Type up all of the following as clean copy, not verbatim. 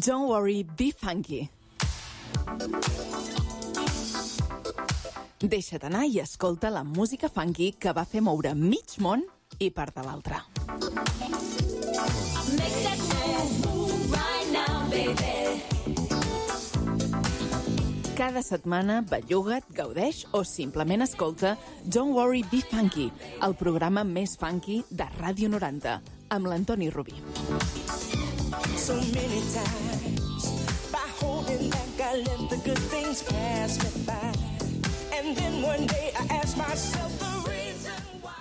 Don't worry, be funky. Deixa't anar i escolta la música funky que va fer moure mig món i part de l'altre. Make that move right now, baby. Cada setmana belluga't, gaudeix o simplement escolta Don't Worry, Be Funky, el programa més funky de Ràdio 90, amb l'Antoni Rubí. So many times by holding back I let the good things pass me by, and then one day I asked myself the reason why.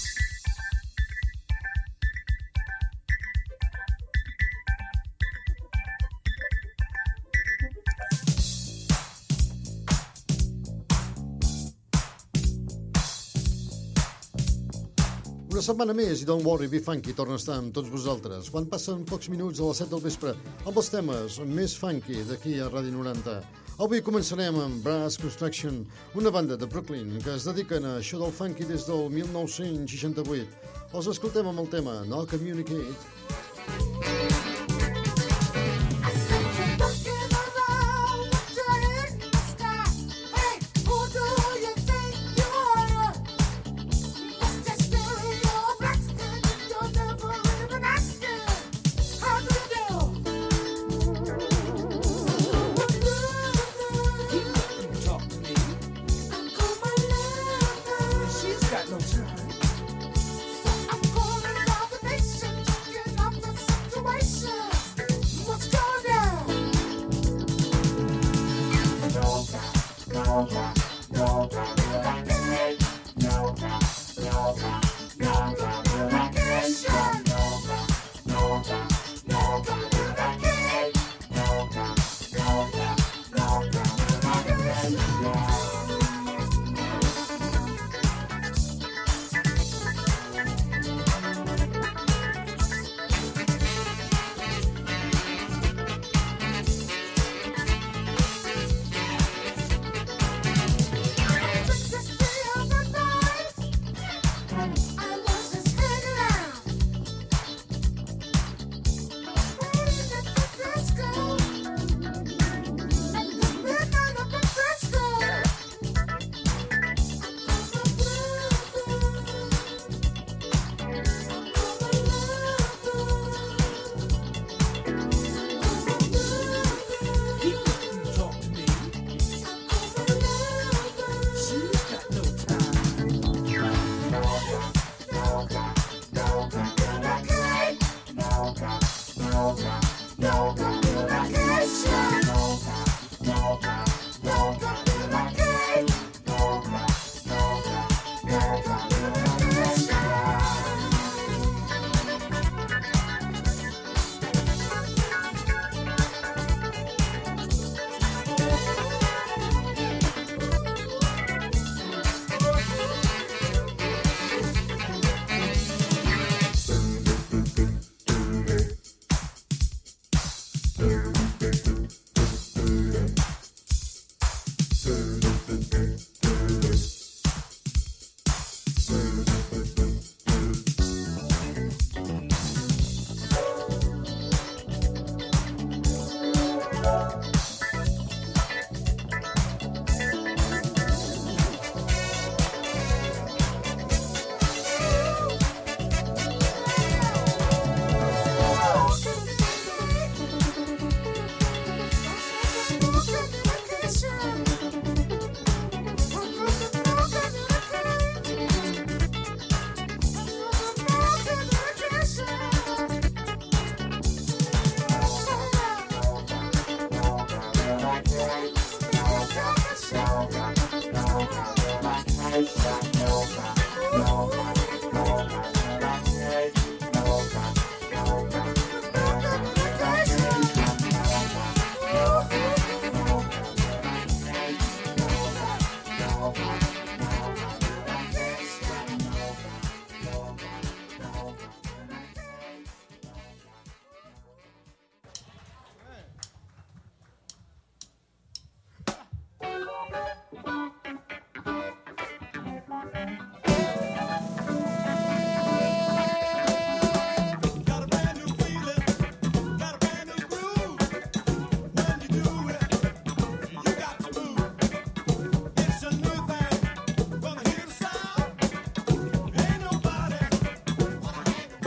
Una setmana més i Don't Worry, Be Funky torna a estar amb tots vosaltres. Quan passen pocs minuts a les 7 del vespre amb els temes més funky d'aquí a Ràdio 90. Avui començarem amb Brass Construction, una banda de Brooklyn que es dediquen a això del funky des del 1968. Els escoltem amb el tema No Communicate.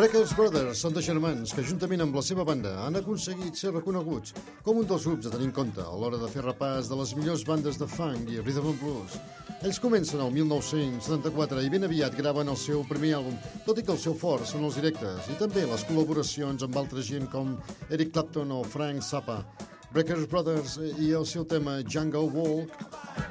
Breakers Brothers són dos germans que, juntament amb la seva banda, han aconseguit ser reconeguts com un dels grups a tenir en compte a l'hora de fer repàs de les millors bandes de funk i rhythm and blues. Ells comencen el 1974 i ben aviat graven el seu primer àlbum, tot i que el seu fort són els directes i també les col·laboracions amb altra gent com Eric Clapton o Frank Zappa. Breakers Brothers i el seu tema Jungle Walk.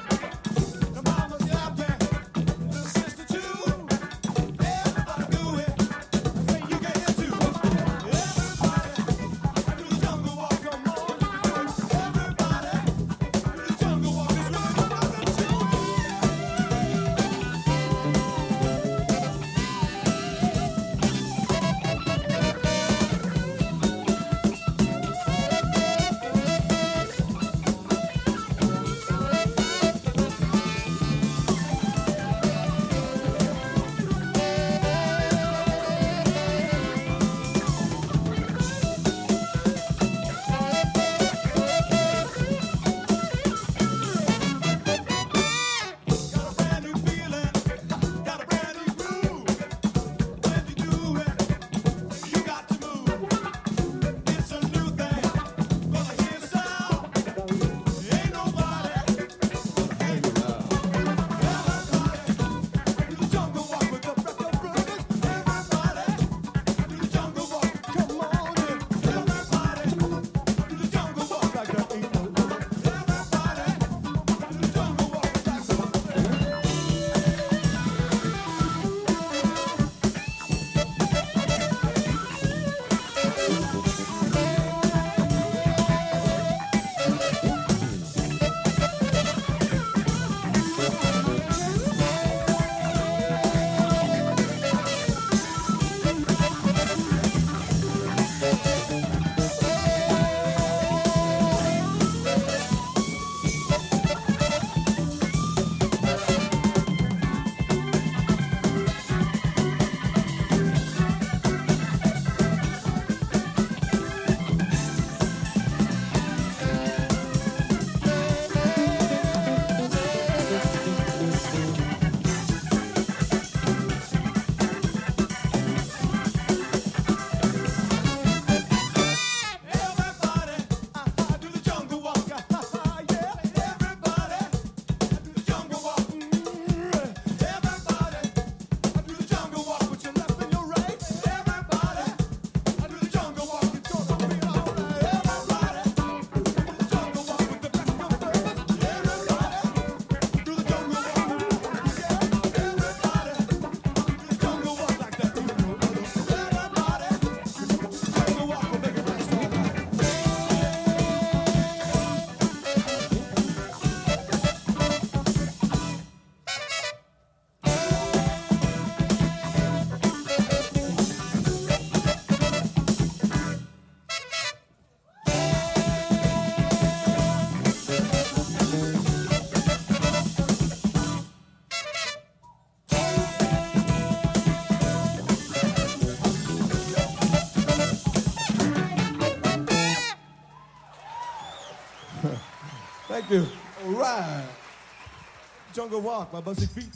Thank you. All right. Jungle Walk by Buzzing Feet.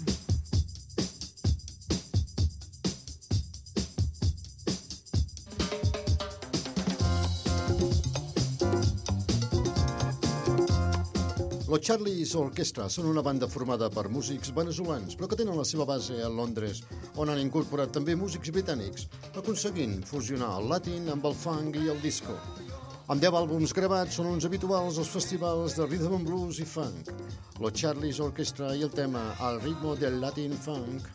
Los Charlies Orchestra són una banda formada per músics veneçolans, però que tenen la seva base a Londres, on han incorporat també músics britànics, aconseguint fusionar el latin amb el funk i el disco. Amb 10 àlbums gravats, són uns habituals als festivals de rhythm and blues i funk. Los Charlies Orchestra i el tema Al ritmo del Latin Funk.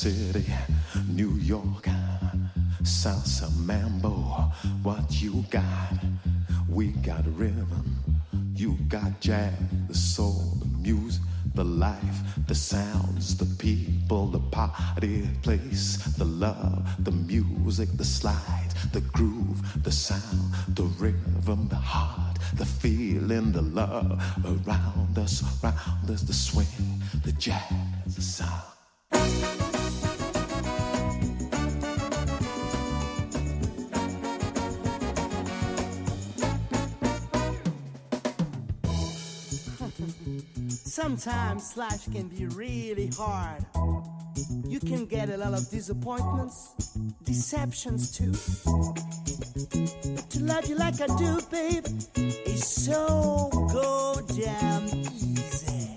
City, New York, salsa, mambo, what you got? We got rhythm, you got jazz, the soul, the music, the life, the sounds, the people, the party place, the love, the music, the slide, the groove, the sound, the rhythm, the heart, the feeling, the love around us, the swing, the jazz, the sound. Sometimes life can be really hard. You can get a lot of disappointments, deceptions too. But to love you like I do, babe, is so goddamn easy.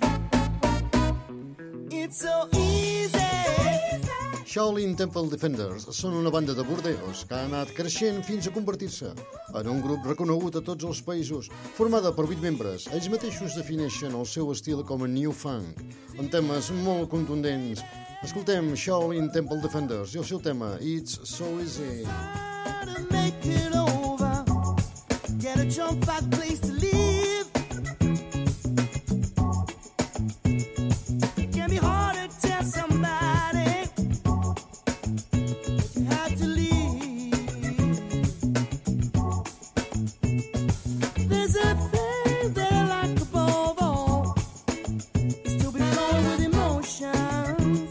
It's so easy. Shaolin Temple Defenders són una banda de Bordeus que ha anat creixent fins a convertir-se en un grup reconegut a tots els països, formada per 8 membres. Ells mateixos defineixen el seu estil com a New Funk, amb temes molt contundents. Escoltem Shaolin Temple Defenders i el seu tema It's So Easy. Make it over. Get a jump back place to live. It can be hard to tell somebody that you have to leave. There's a thing that I like above all, is to be flowing with emotions.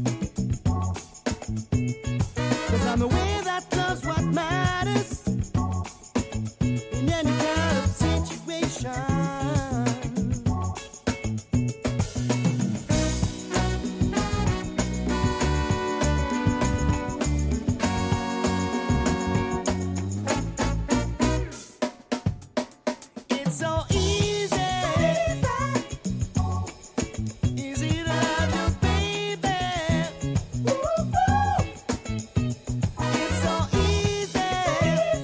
'Cause I'm aware that love's what matters in any kind of situation. It's so easy. Easy to love you, baby. It's so easy.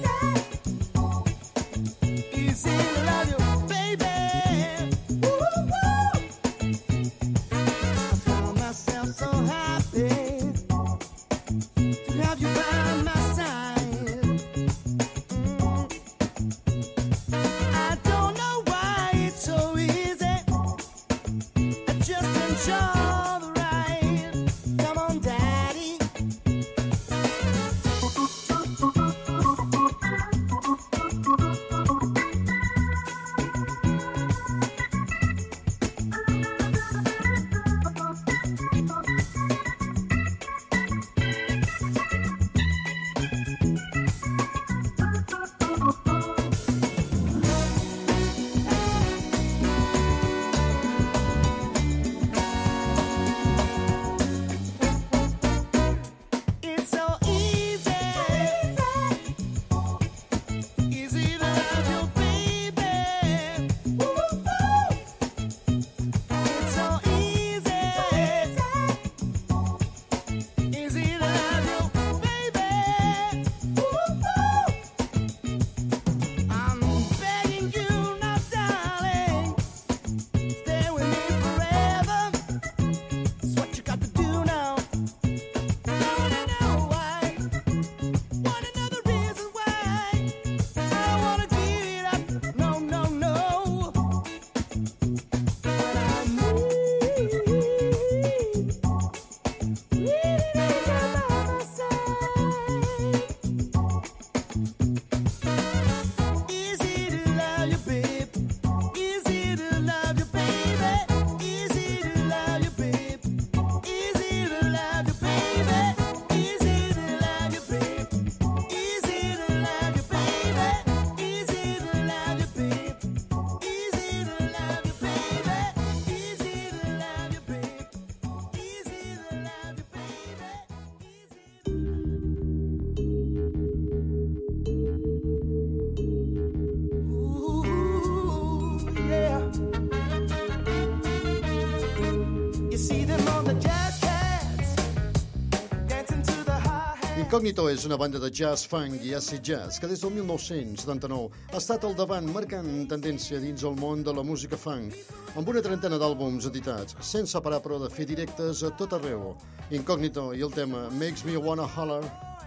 Incognito és una banda de jazz, funk i acid jazz que des del 1979 ha estat al davant marcant tendència dins el món de la música funk, amb una trentena d'àlbums editats, sense parar però de fer directes a tot arreu. Incognito i el tema Makes Me Wanna Holler.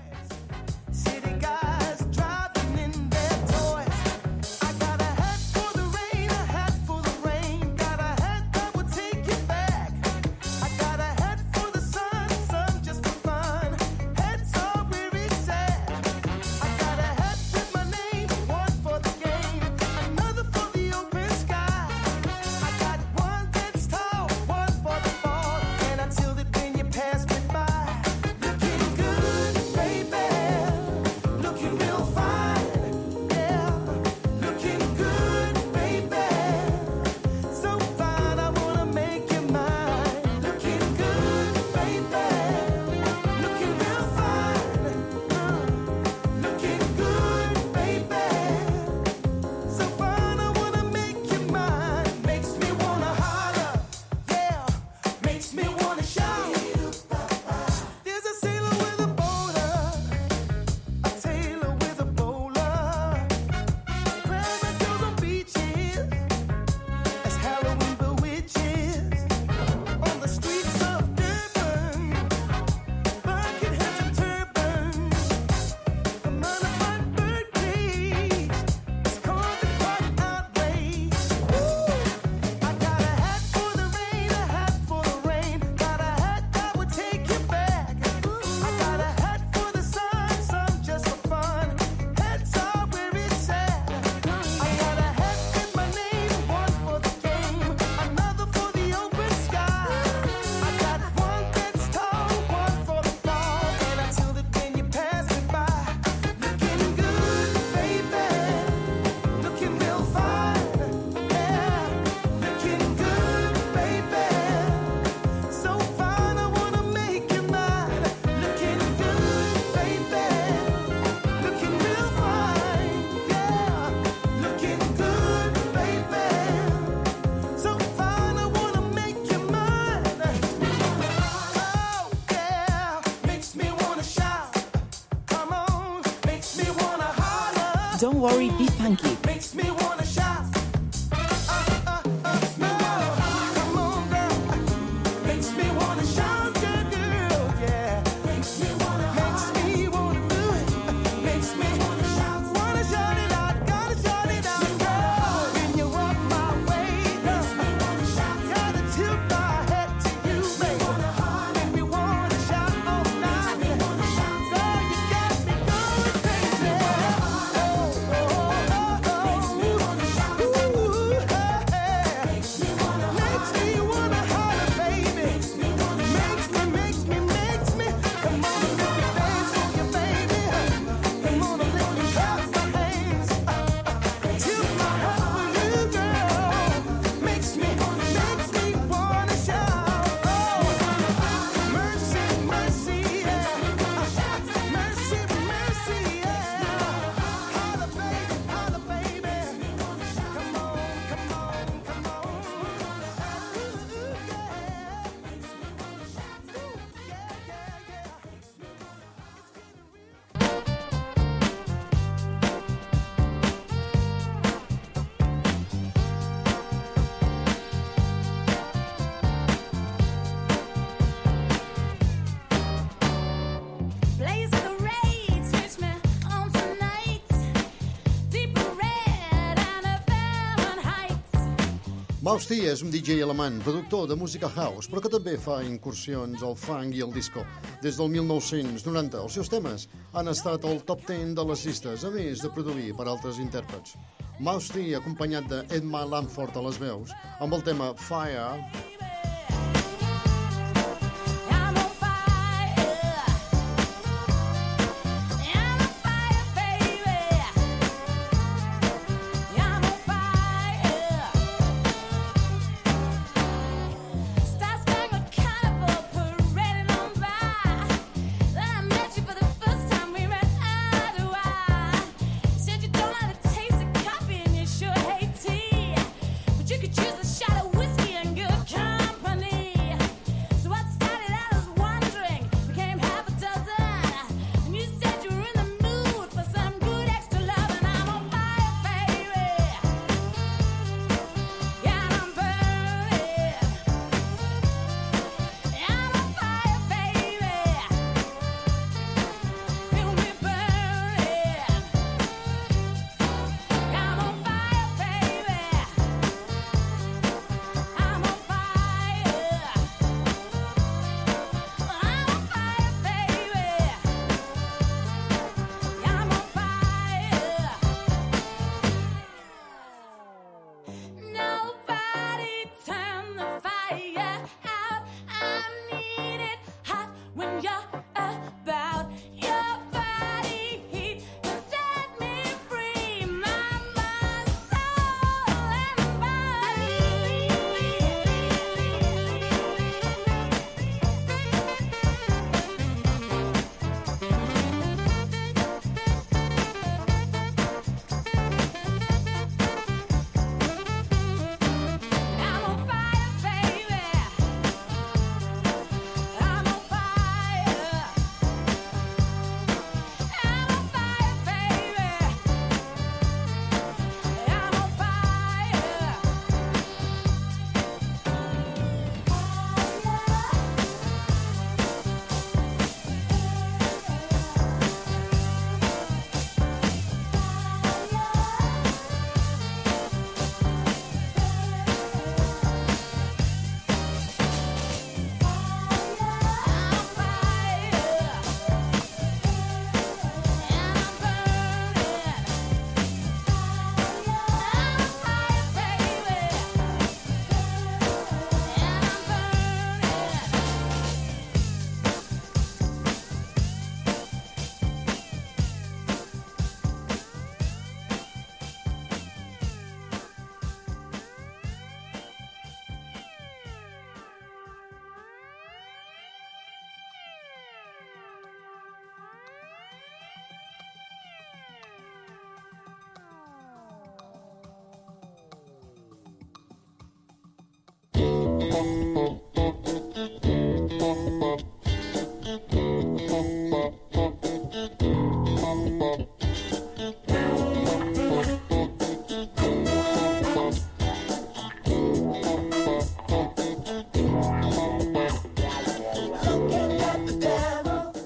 Don't worry, be funky. Makes me wanna shout. Come on, girl. Makes me wanna shout, girl, yeah. Makes me wanna do it. Makes me wanna shout it out, gotta shout it out, girl. When you walk my way, makes me wanna shout. Gotta tilt my head to you, baby. Make me wanna shout all night. Girl, you got me going crazy. Mouse T és un DJ alemany, productor de música house, però que també fa incursions al funk i al disco. Des del 1990, els seus temes han estat al top 10 de les llistes, a més de produir per altres intèrprets. Mouse T, acompanyat de Edma Lamford a les veus, amb el tema Fire. You could choose a shot of whiskey and good.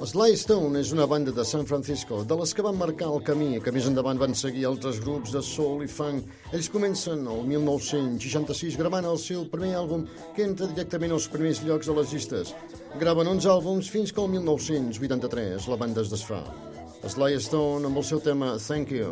Sly Stone és una banda de San Francisco, de les que van marcar el camí, que més endavant van seguir altres grups de soul i funk. Ells comencen el 1966 gravant el seu primer àlbum, que entra directament als primers llocs de les llistes. Graven 11 àlbums fins que el 1983 la banda es desfà. Sly Stone amb el seu tema Thank You.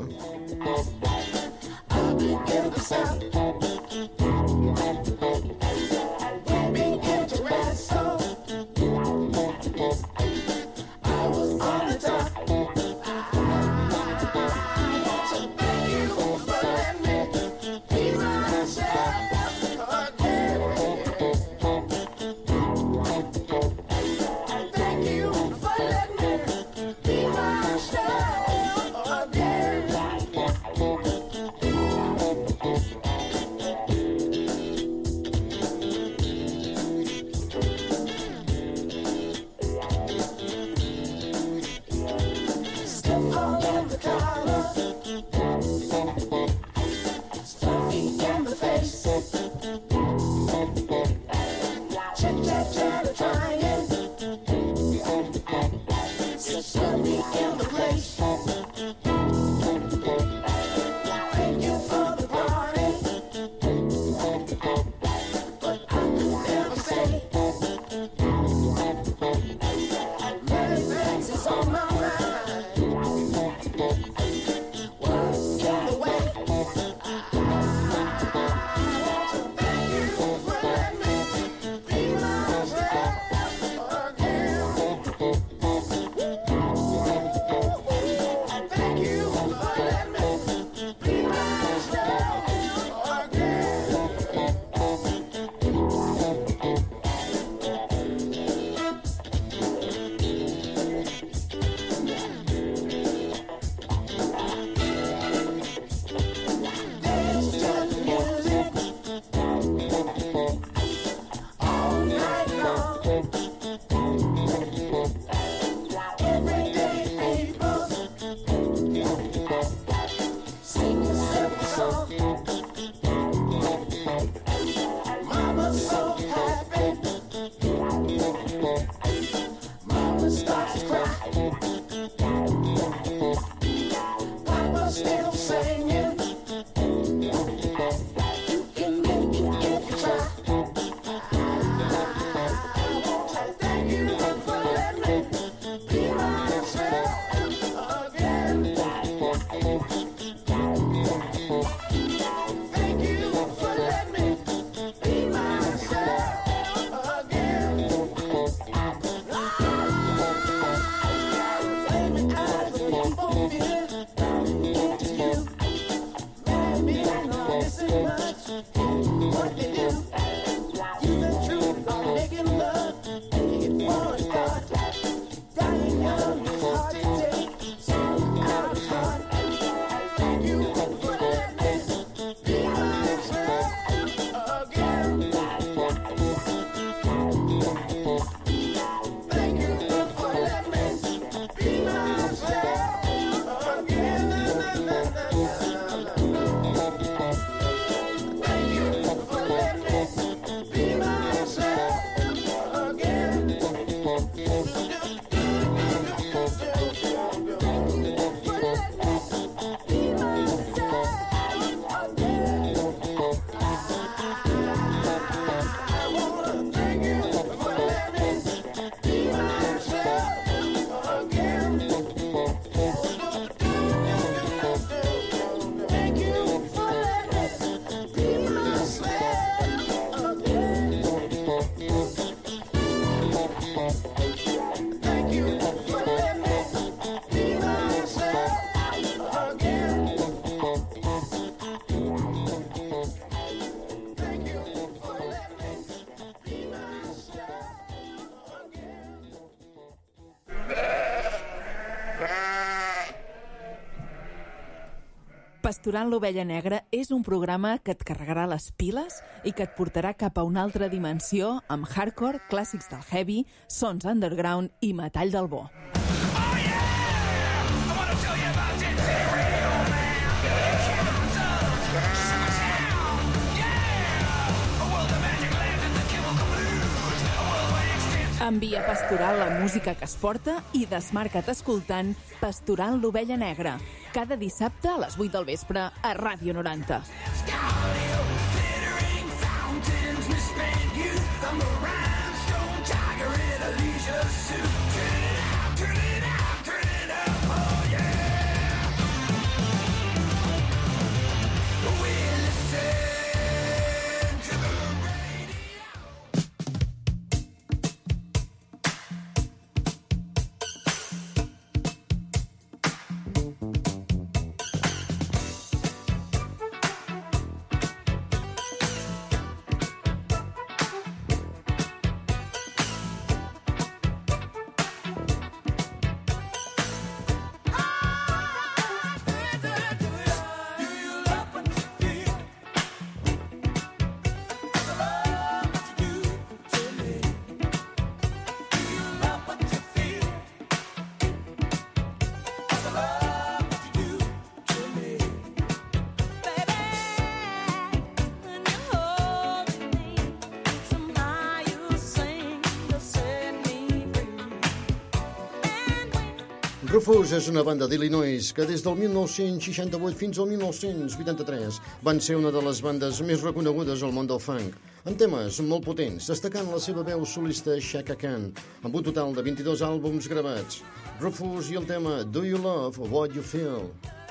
Pasturant l'ovella negra és un programa que et carregarà les piles i que et portarà cap a una altra dimensió amb hardcore, clàssics del heavy, sons underground i metall del bo. Envia Pastoral la música que es porta i desmarca't escoltant Pastoral l'Ovella Negra, cada dissabte a les 8 del vespre a Ràdio 90. Rufus és una banda d'Illinois que des del 1968 fins al 1983 van ser una de les bandes més reconegudes al món del funk, amb temes molt potents, destacant la seva veu solista Chaka Khan, amb un total de 22 àlbums gravats. Rufus i el tema Do You Love What You Feel?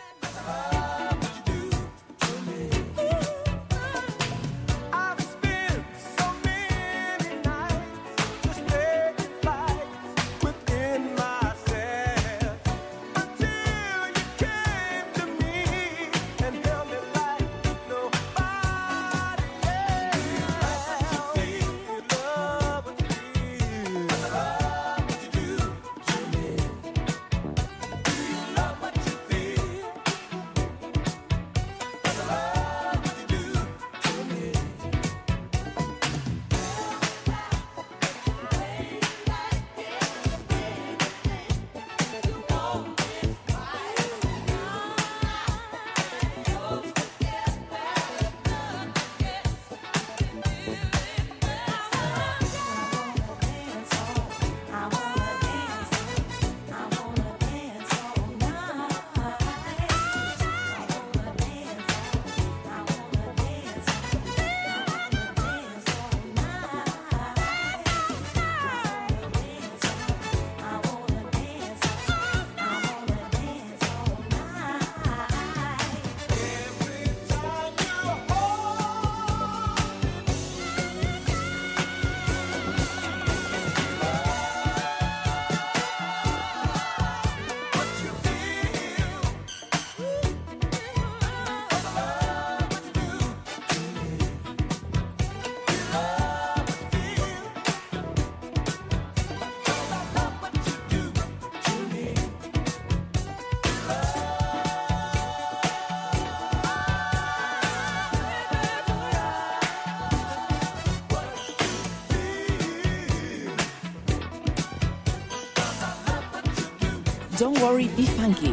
Don't Worry, Be Funky.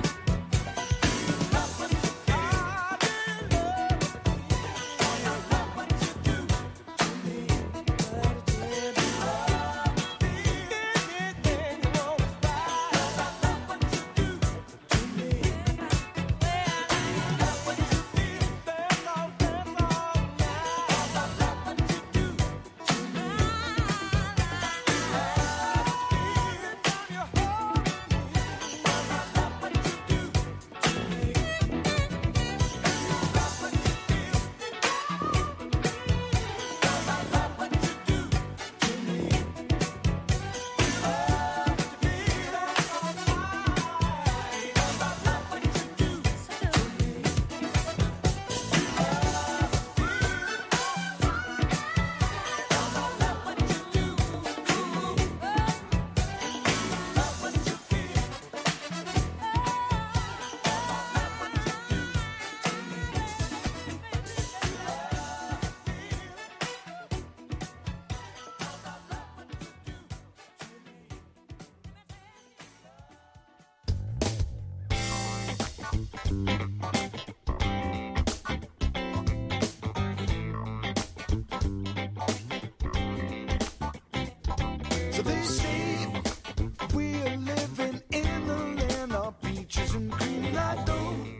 So this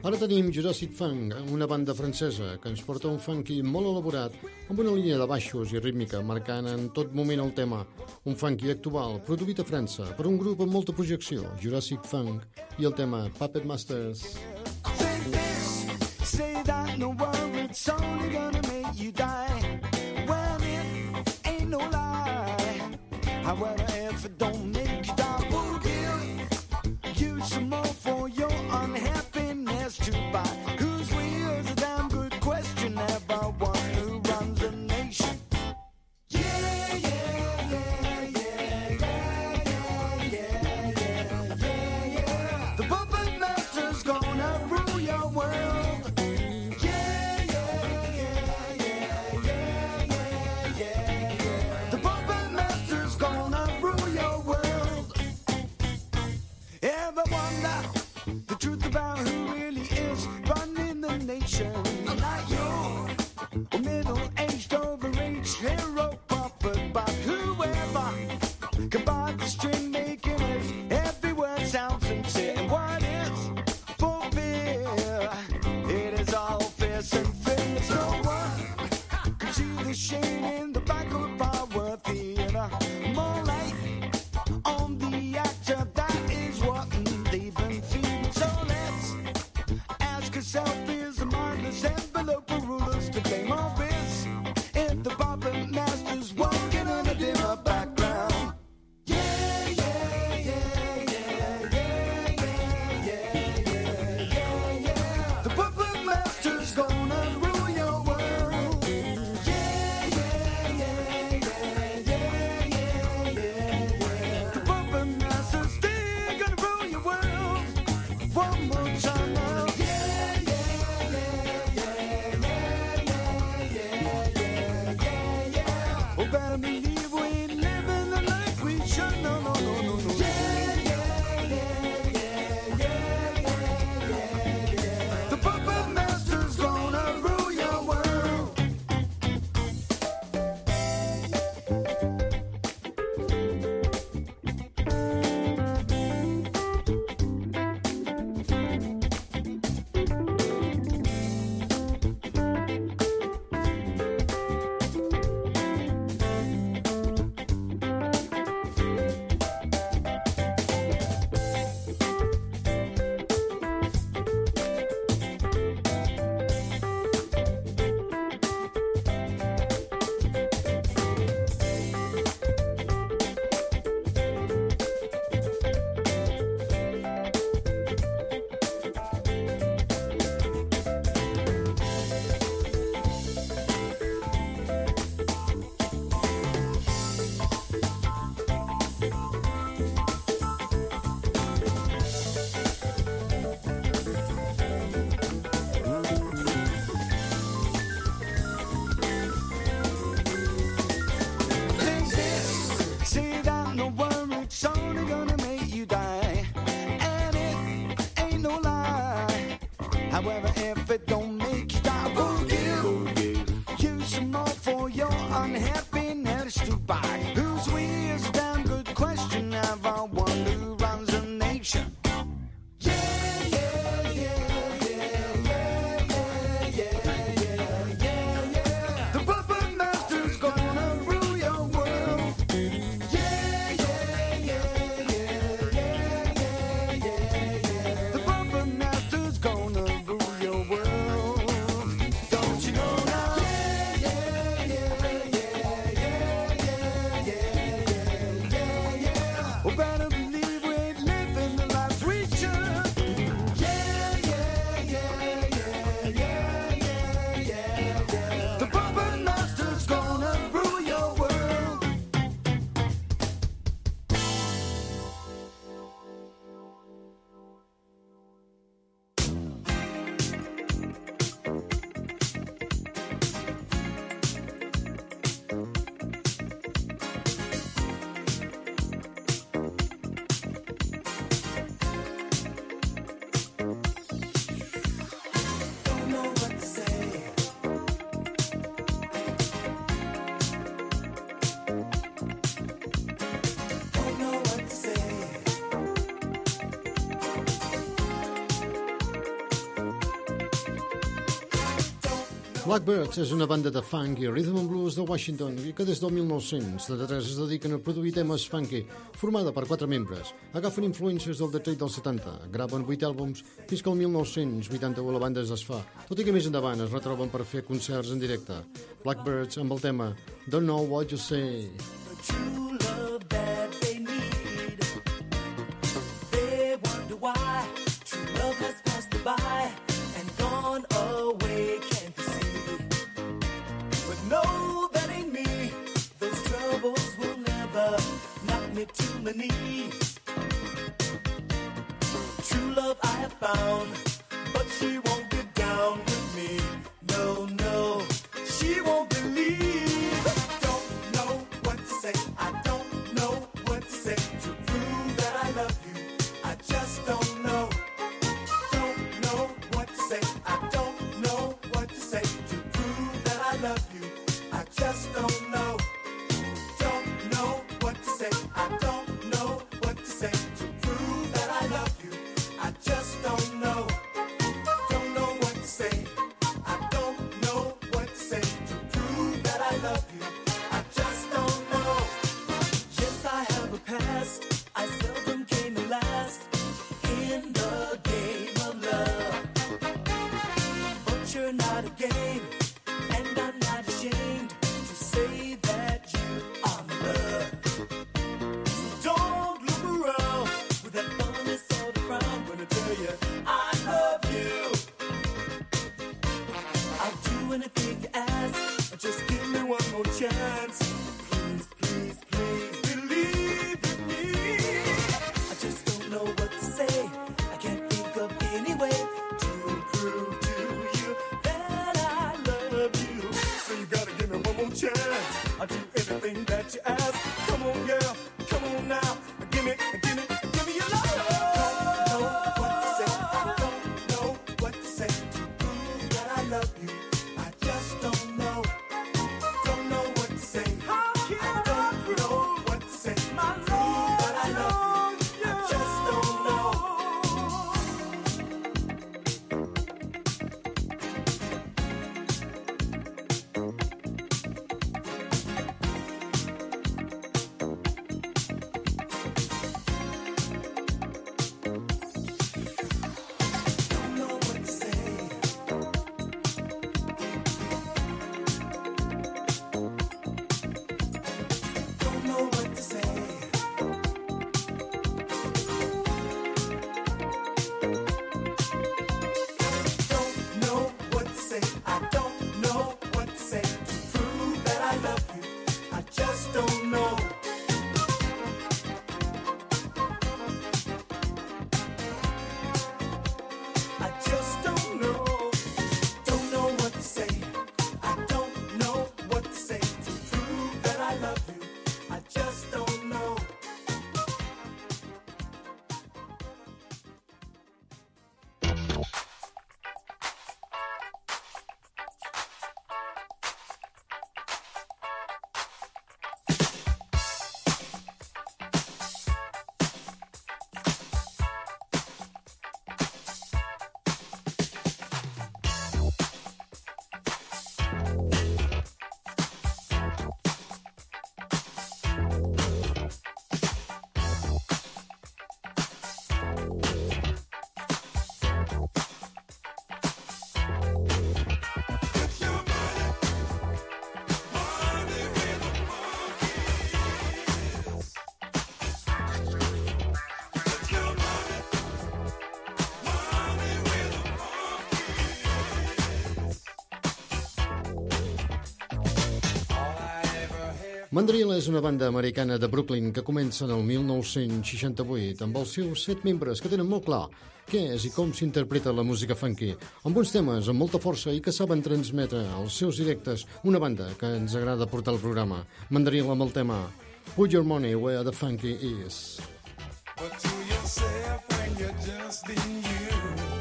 Ara tenim Jurassic Funk, una banda francesa que ens porta un funky molt elaborat amb una línia de baixos i rítmica marcant en tot moment el tema. Un funky actual produït a França per un grup amb molta projecció, Jurassic Funk, i el tema Puppet Masters. Say that no worry, it's only gonna make you die. When it ain't no lie. However, if it don't make you die, we'll give you some more for your unhappiness to buy. Whose will is a damn good question about one who runs a nation. Yeah, yeah, yeah, yeah, yeah, yeah, yeah, yeah, yeah. The puppet master's gonna rule your world. The truth about who really is running the nation. Not you, middle-aged, overaged hero puppet, but whoever can buy the string making it. Every word sounds sincere, and what is for fear? It is all fierce and fierce. No one can see the shade in the back of our theater. More light on the actor, that is what they've been feeling. So let's ask ourselves, is the mindless envelope of rulers to blame all this? If the puppet master's walking in a dimmer background. Yeah, yeah, yeah, yeah, yeah, yeah, yeah, yeah, yeah. The puppet master's gonna rule your world. Yeah, yeah, yeah, yeah, yeah, yeah, yeah, yeah. The puppet master's still gonna rule your world. One more time now. Yeah, yeah, yeah, yeah, yeah, yeah, yeah, yeah, yeah, yeah. Oh, better believe we ain't living the life we should. No, no, no, no, no. Yeah, yeah, yeah, yeah, yeah, yeah, yeah, yeah. The puppet master's gonna rule your world. Think this, say that, no worry, it's only gonna make you die. And it ain't no lie. However, if it don't make you die, we'll give you some more for your unhappiness to buy. Whose we is a damn good question. Have I one who runs a nation? Yeah, yeah, yeah, yeah, yeah, yeah, yeah, yeah, yeah, yeah. The puppet master's gonna rule your world. Yeah, yeah, yeah, yeah, yeah, yeah, yeah, yeah. The puppet master's gonna rule your world. Blackbirds és una banda de funk i rhythm and blues de Washington que des del 1933 es dediquen a produir temes funky, formada per 4 membres. Agafen influències del Detroit dels 70, graven 8 àlbums fins que el 1981 la banda es desfà, tot i que més endavant es retroben per fer concerts en directe. Blackbirds amb el tema Don't Know What You Say. True love that they need. They wonder why true love has passed them by and gone away. Can't you see? But no, that ain't me. Those troubles will never knock me to my knees. True love I have found, but she won't get down with me. No, no, she won't believe. Mandrill és una banda americana de Brooklyn que comença en el 1968 amb els seus 7 membres que tenen molt clar què és i com s'interpreta la música funky, amb uns temes amb molta força i que saben transmetre als seus directes una banda que ens agrada portar al programa. Mandrill amb el tema Put Your Money Where the Funky Is. But to yourself when you're just being you,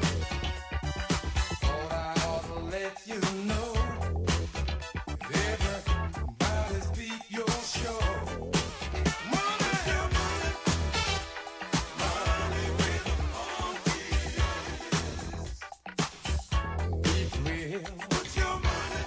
thought I ought to let you know. Put your money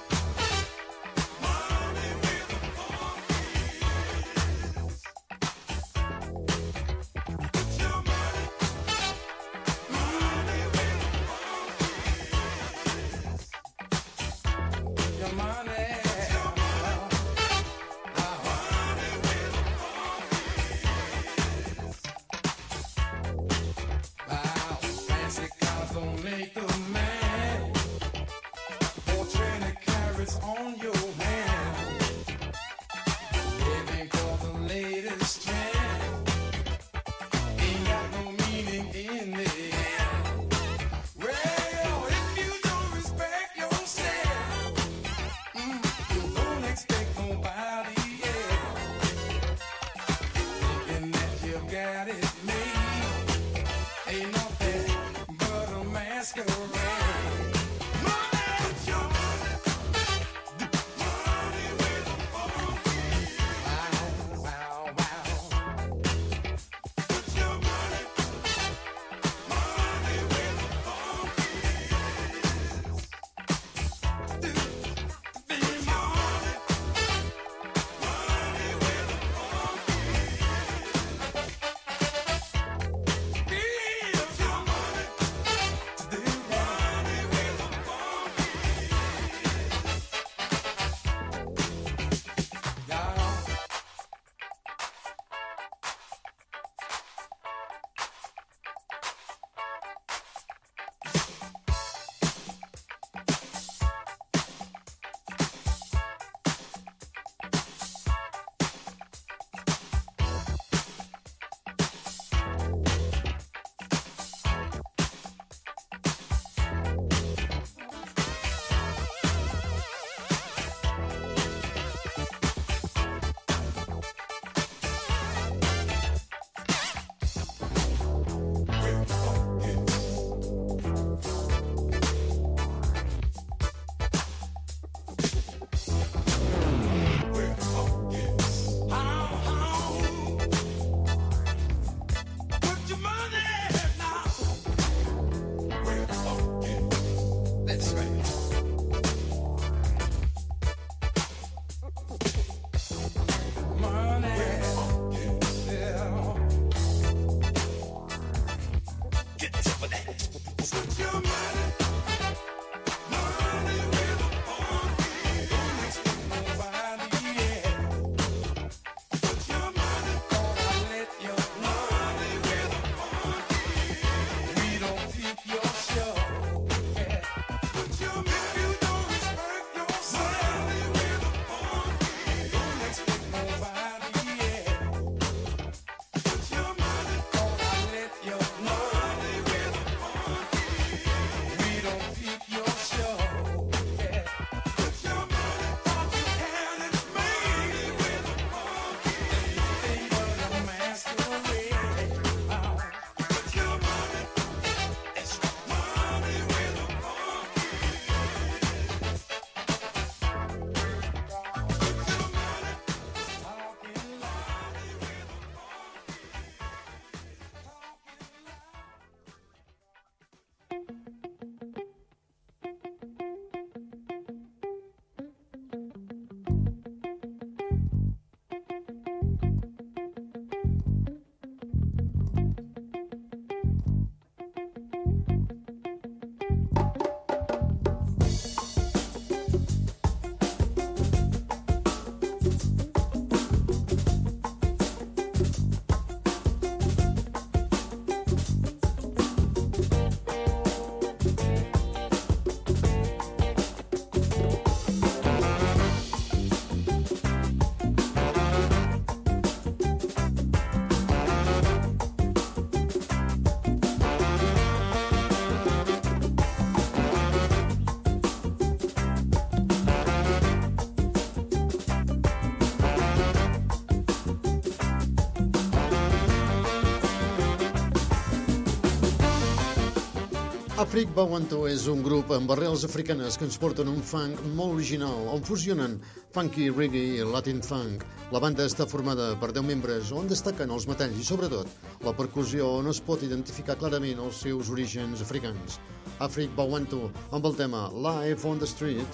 Afrique Bawanto és un grup amb arrels africanes que ens porten un funk molt original, on fusionen funky, reggae i latin funk. La banda està formada per 10 membres, on destaquen els metalls i, sobretot, la percussió, on es pot identificar clarament els seus orígens africans. Afrique Bawanto, amb el tema Live on the Street.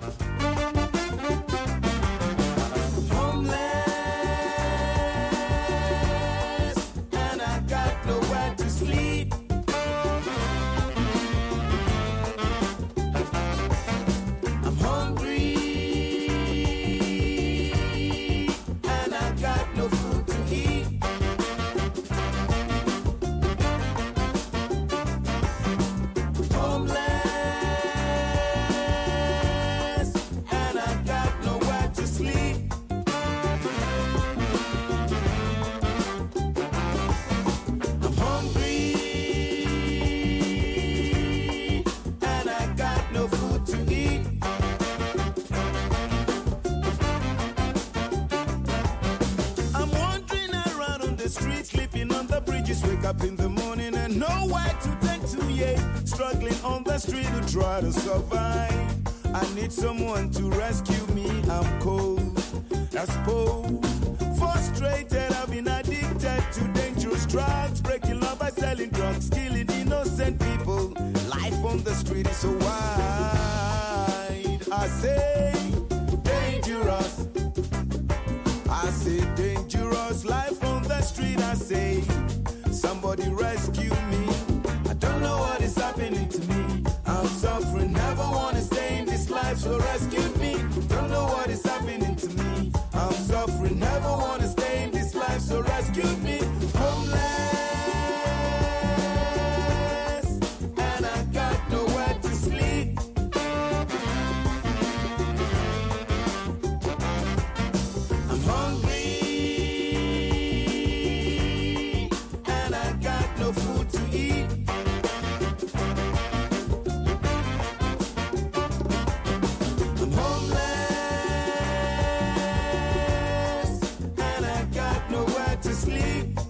Try to survive. I need someone to rescue me. I'm cold, exposed, frustrated. I've been addicted to dangerous drugs, breaking love by selling drugs, killing innocent people. Life on the street is so wide. I say dangerous. I say dangerous. Life on the street. I say somebody rescue me. I don't know what is happening to me. I'm suffering, never wanna stay in this life, so rescue me. Don't know what is happening to me. I'm suffering, never wanna stay in this life, so rescue me. Homeless, and I got nowhere to sleep. I'm hungry, and I got no food to eat. Sleep.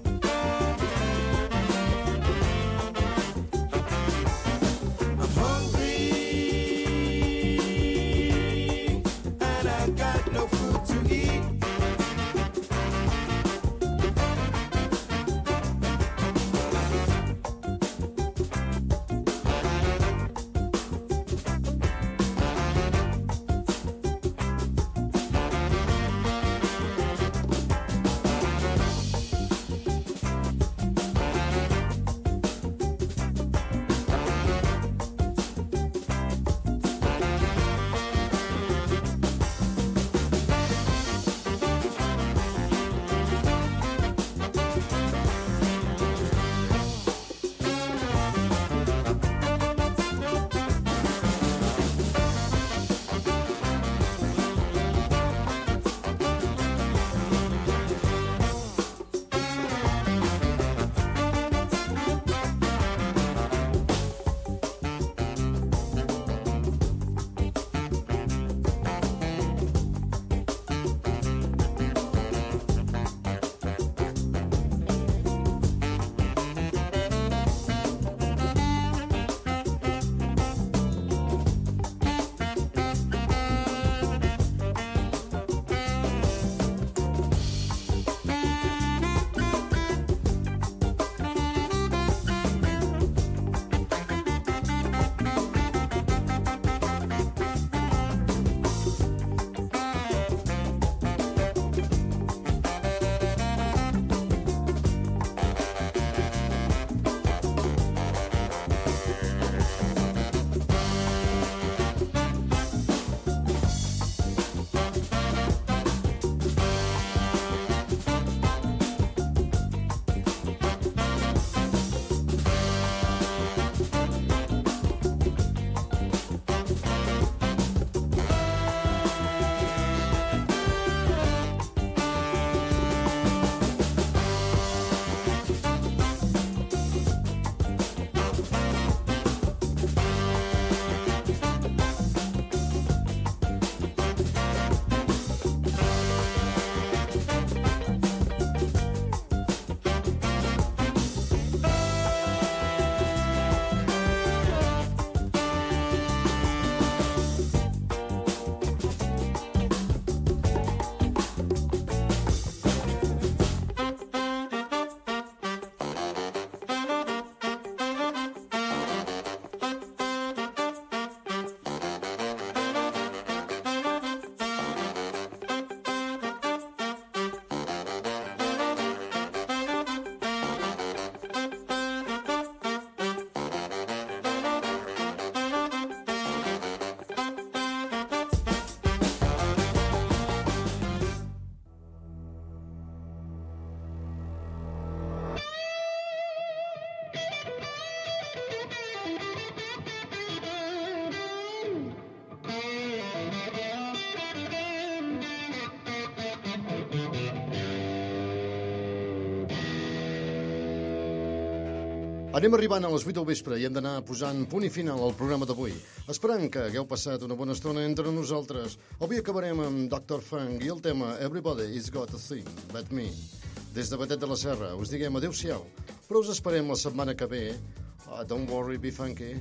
Anem arribant a les 8 del vespre i hem d'anar posant punt i final al programa d'avui. Esperant que hagueu passat una bona estona entre nosaltres. Avui acabarem amb Dr. Funk i el tema Everybody is got a thing but me. Des de Batet de la Serra us diguem adeu-siau, però us esperem la setmana que ve. Don't worry, be funky.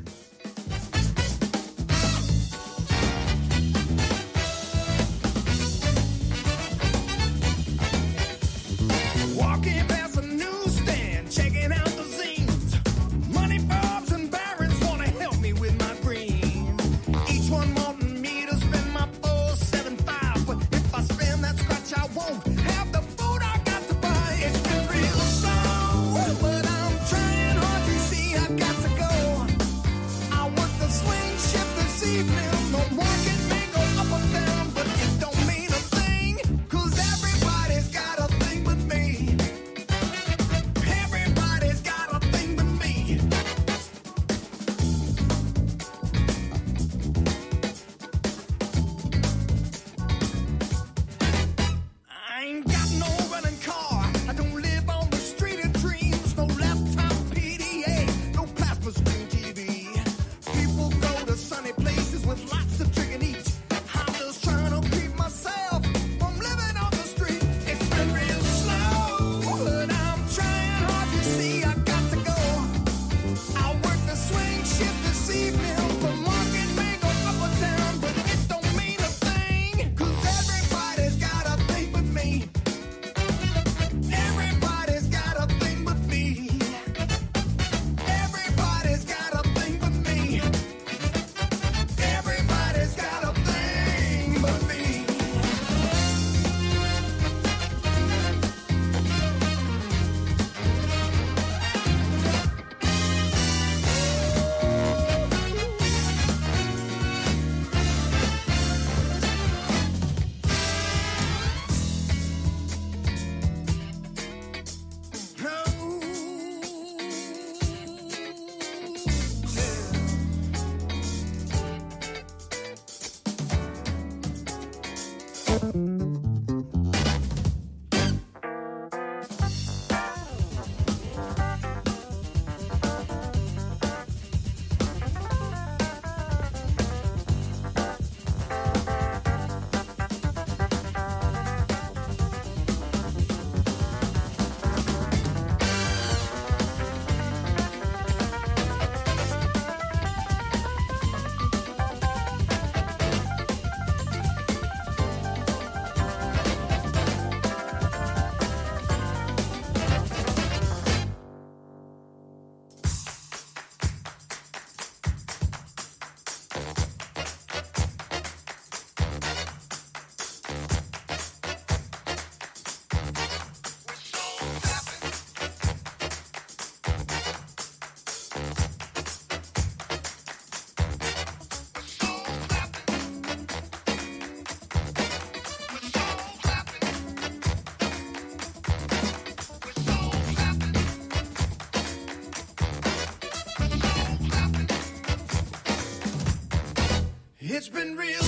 Walking past a newsstand, checking out the zines. Money bobs and barons wanna help me with my dream. Each one wanting me to spend my 475, but if I spend that scratch, I won't have the food I got to buy. It's been real slow, but I'm trying hard. You see, I got to go. I work the swing shift this evening. The market may go up or down, but it don't mean a thing, 'cause everybody's got a thing with me. Everybody's got a thing with me. I ain't got no running car. I don't live on the street of dreams. No laptop PDA, no plasma screen TV. People go to sunny places with lots of drink and eat. I'm just trying to keep myself from living on the street. It's been real slow, but I'm trying hard. You see, I got to go. I work the swing shift this evening. The market may go up or down, but it don't mean a thing, 'cause everybody's got a thing with me. Everybody's got a thing with me. Everybody's got a thing with me. Everybody's got a thing but me. It's been real